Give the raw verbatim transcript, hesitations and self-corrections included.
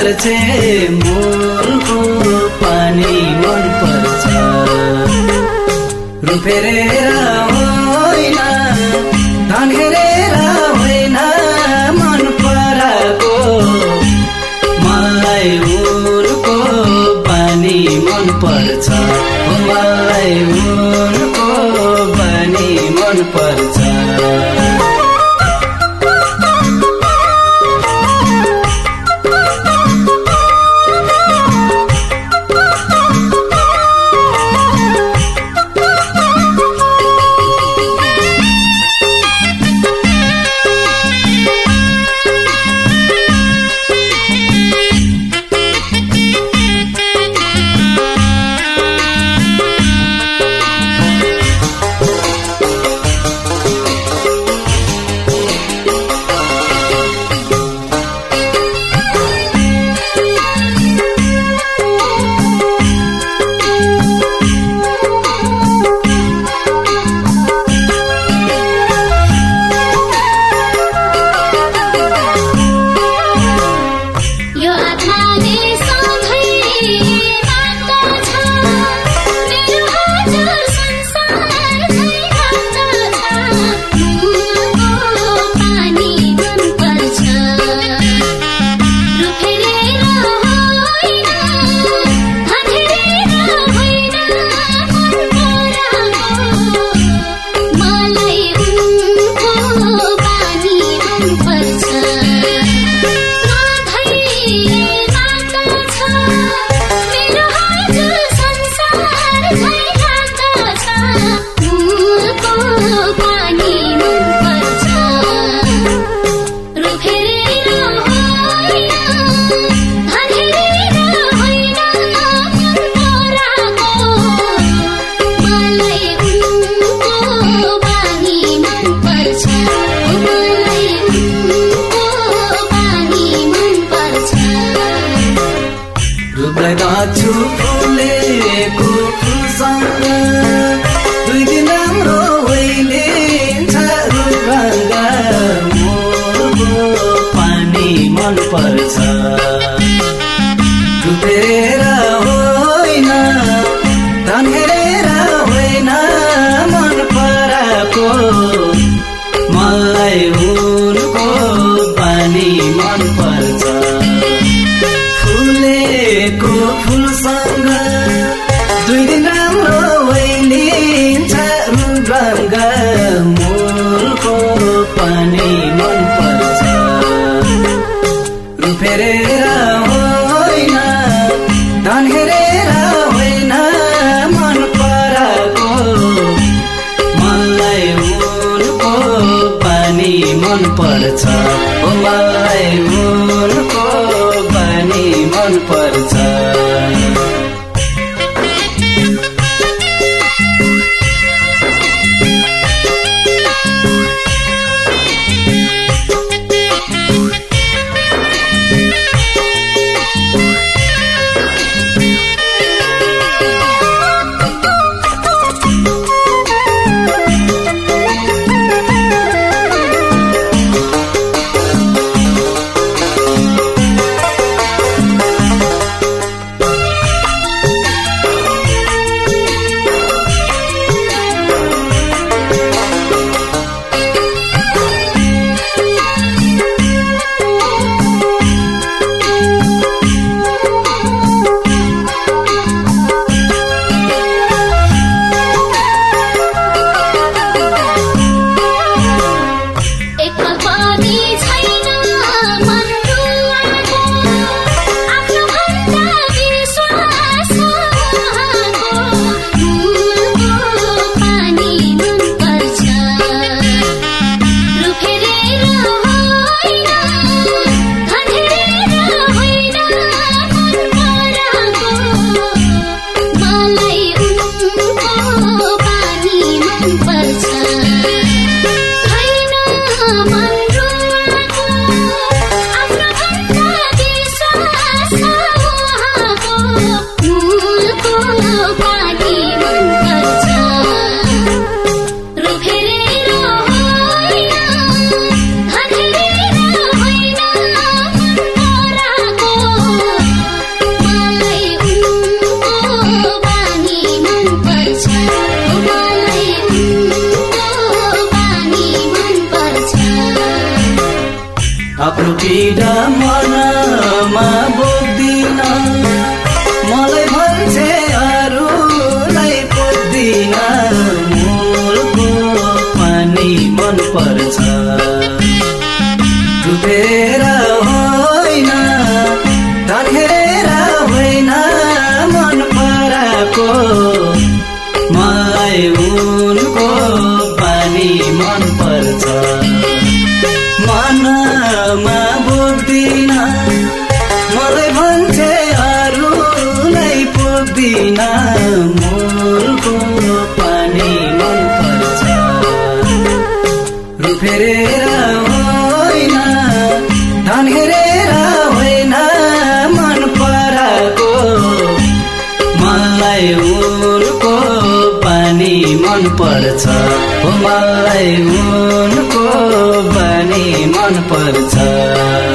पर्छ मूलको पानी मन पर्छ रूप हेरेर होइन धन हेरेर होइन मन पराको मलाई उनको बानी मन पर्छ मलाई उनको बानी मन पर्छ छु फुलेको फुलसँग दुई दिन राम्रो होइलिन्छ रुखढङ्गा मोरको पानी मन पर्छ रूप हेरेर होइन धन हेरेर होइन मन पराको मलाई उनको पानी मन पर्छ फुलेको फुलसँग दुई दिन राम्रो होइलिन्छ रुखढङ्गा मोरको पानी मन पर्छ रूप हेरेर होइन धन हेरेर होइन मन पराको मलाई उनको पानी मन पर्छ ओ मलाई उनको पानी मन पर्छ बोक्दिन मलाई भन्छे अरूलाई पोख्दिन मूलको पानी मन पर्छ डुबेर होइन ढल्केर होइन मन पराको मलाई उनको पानी मन पर्छ मनमा बोक्दिन मलाई भन्छे अरूलाई पोख्दिन मूलको पानी मन पर्छ रुफेरेर होइन ढल्केर होइन मन पराको मलाई उनको पानी मन पर्छ हो मलाई उनको पानी मन पर्छ